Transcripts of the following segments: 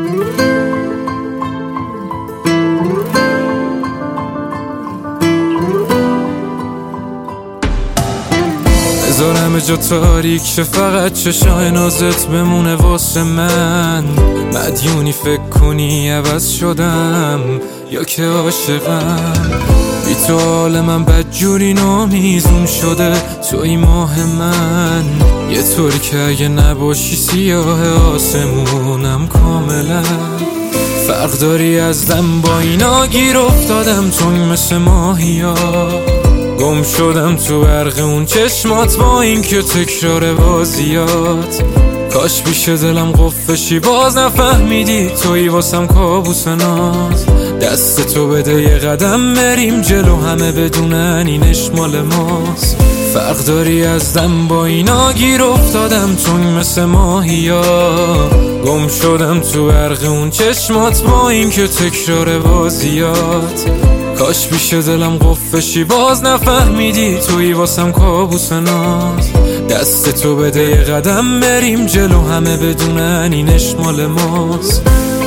بذارم جا تاریک شه فقط چشای نازت بمونه واسه من. مدیونی فکر کنی عوض شدم یا که عاشقم. بی تو حال من بدجوری نامیزون شده، توی ماه من یه طوری که اگه نباشی سیاه آسمونم کاملا. فرق داری از دم با اینا، گیر افتادم چون مثل ماهیا. گم شدم تو برق اون چشمات با این که تکرار بازیات. کاش بیشه دلم قفشی باز نفهمیدی توی واسم کابوس ناز. دست تو بده یه قدم بریم جلو، همه بدونن اینش مال ماست. فرق داری از دم با اینا، گیر افتادم چون مثل ماهیا. گم شدم تو برق اون چشمات با این که تکرار بازیات. کاش بیشه دلم قفشی باز نفهمیدی توی واسم کابوس ناز. دست تو بده یه قدم بریم جلو، همه بدونن اینش مال ماست.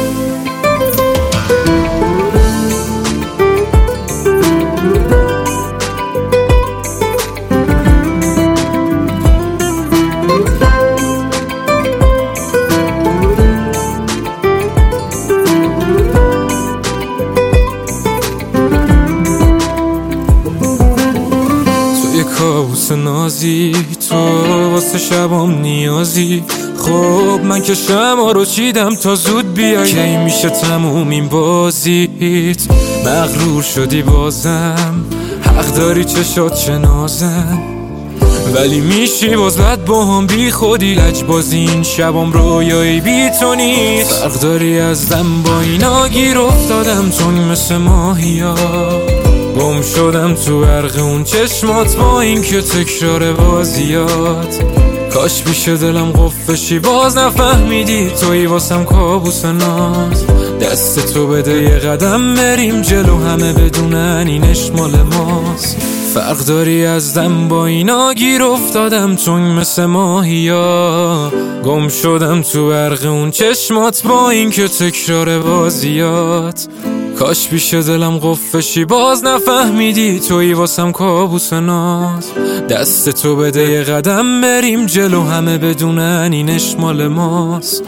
کابوس نازی تو واسه شبام نیازی. خب من که شما رو چیدم تا زود بیای، کی میشه تموم این بازیت؟ مغرور شدی بازم، حق داری چشات چه نازم. ولی میشی باز بد با هم بی خودی، لجبازی این شبام رویایی بی تو نیست. فرق داری از دم با اینا، گیر افتادم چون مثل ماهیا. گم شدم تو برق اون چشمات با این که تکرار بازیات. کاش بیشه دلم قفشی باز نفهمیدی توی واسم کابوس ناز. دست تو بده یه قدم بریم جلو، همه بدونن اینش مال ماست. فرق داری از دم با اینا، گیر افتادم چون مثل ماهیا. گم شدم تو برق اون چشمات با این که تکرار بازیات. کاش بیشه دلم قفشی باز نفهمیدی توی واسم کابوس ناز. دست تو بده یه قدم بریم جلو، همه بدونن اینش مال ماست.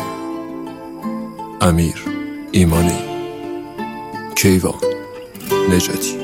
امیر ایمانی، کیوان نجاتی.